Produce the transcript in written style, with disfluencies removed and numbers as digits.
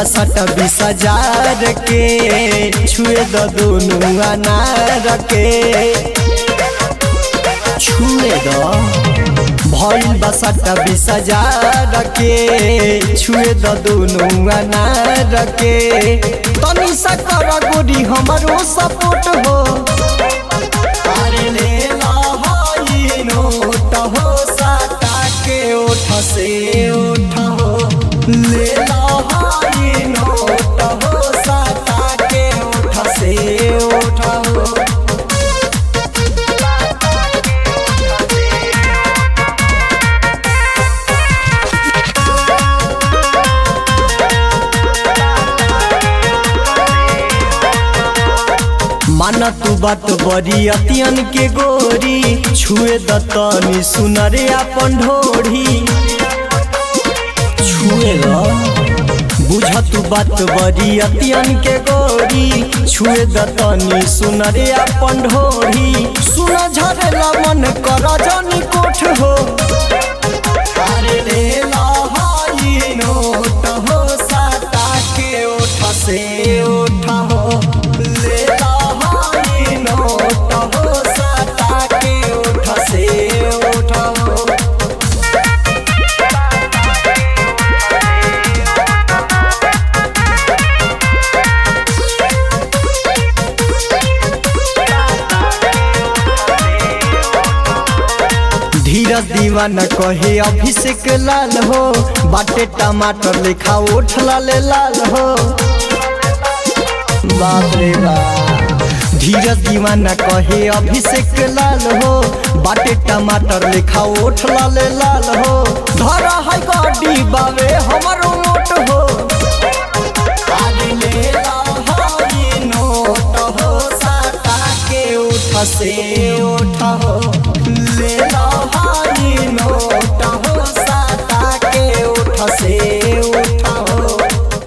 बसट 20,000 के छुए द दोनों अनार के छुए द भइल बसट 20,000 के छुए द दोनों अनार के तनी सा कर गोरी हमरो सपोर्ट हो अरे ले ला हई नोट हो साटा के ओठ से ओठ हो ले ला हई नोट हो साटा के ओठ से ओठ हो माना तू बात बड़ी अतियन के गोरी छुए द तनी सुनरे अपन ढोढ़ी छुए द बुझ तू बात बड़ी अतियन के गोरी छुए द तनी सुनरे अपन ढोढ़ी सुन झरेला मन कर जनी कोठ हो अरे ले ला हई नोट हो साटा के ओठ से ओठ हो ले ला नोट हो साटा के ओठ से ओठ हो धीरज दीवाना कहे अभिषेक लाल हो बाटे टमाटर लेखा ओठ लाले लाल हो बाप रे बाप धीरज दीवाना कहे अभिषेक लाल हो बाटे टमाटर लेखा ओठ लाले लाल हो धरा है गाड़ी बावे हमारो मोट हो आगे ले ला हई नोट हो साटा के ओठ से ओठ हो ले ला हई नोट